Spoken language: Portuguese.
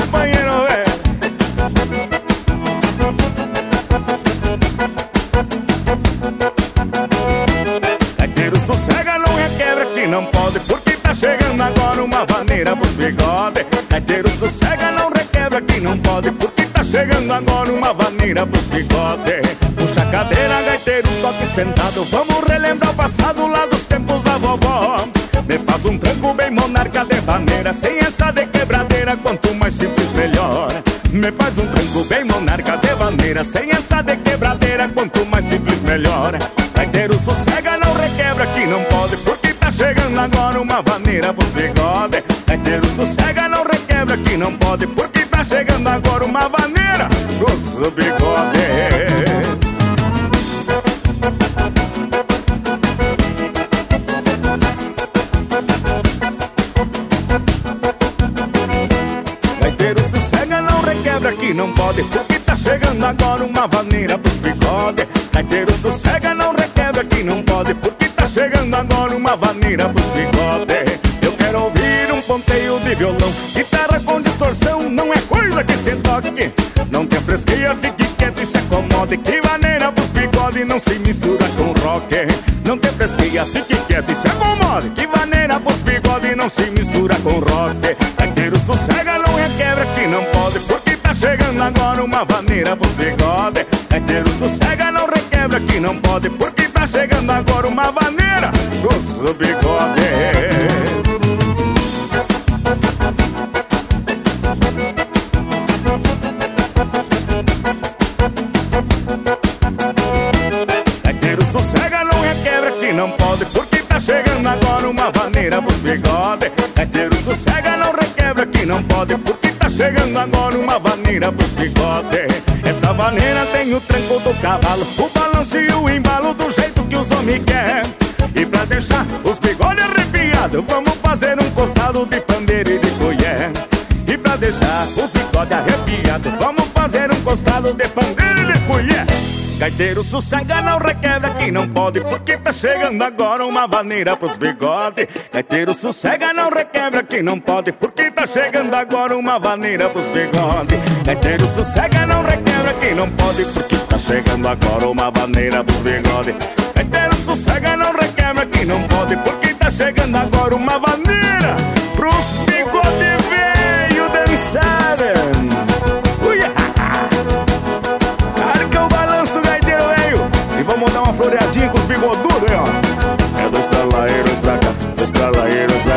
companheiro, Gaiteiro, sossega, não requebra que não pode, porque tá chegando agora uma vaneira pros bigode. Gaiteiro, sossega, não requebra que não pode, porque tá chegando agora uma vaneira pros bigode. Puxa a cadeira, gaiteiro, toque sentado, vamos relembrar o passado lá dos tempos da vovó. Me faz um tranco bem monarca de vaneira, sem essa de quebradeira, quanto mais simples melhor. Me faz um tranco bem monarca de vaneira, sem essa de quebradeira, quanto mais simples melhor. Gaiteiro, sossega, não requebra que não pode, porque tá chegando agora uma vaneira pros bigode. Gaiteiro, sossega, não requebra que não pode, porque tá chegando agora uma vaneira pros bigode. Gaiteiro, sossega, não requebra que não pode, porque tá chegando agora uma vaneira pros bigode. Gaiteiro, sossega, não requebra que não pode, porque tá chegando agora uma vaneira pros bigode. Eu quero ouvir um ponteio de violão, guitarra com distorção, não é coisa que se toque. Não tem fresqueia, fique quieto e se acomode, que vaneira pros bigode não se mistura com rock. Não tem fresqueia, fique quieto e se acomode, que vaneira pros bigode não se mistura com rock. Gaiteiro, sossega, não requebra que não pode, porque tá chegando agora uma vaneira pros bigode. Gaiteiro, sossega, não requebra que não pode, porque tá chegando agora uma vaneira pros bigode. Gaiteiro, sossega, não requebra que não pode, porque tá chegando agora uma vaneira pros bigode. Gaiteiro, sossega, não requebra que não pode, porque tá chegando agora uma vaneira pros bigode. Essa vaneira tem o tranco do cavalo, o balanço e o embalo do jeito que os homens querem. E pra deixar os bigode arrepiados, vamos fazer um costado de pandeiro e de colher. E pra deixar os bigode arrepiados, vamos fazer um costado de pandeiro e de colher. Gaiteiro, sossega, não requebra que não pode, porque tá chegando agora uma vaneira pros bigode. Gaiteiro, sossega, não requebra que não pode, porque tá chegando agora uma vaneira pros bigode. Gaiteiro, sossega, não requebra que não pode, porque tá chegando agora uma vaneira pros bigode. Gaiteiro, sossega, não requebra que não pode, porque tá chegando agora uma vaneira pros bigode veio dançarem. Vamos dar uma floreadinha com os bigodudos aí, ó. É dois pralaeiros pra cá, dois pralaeiros pra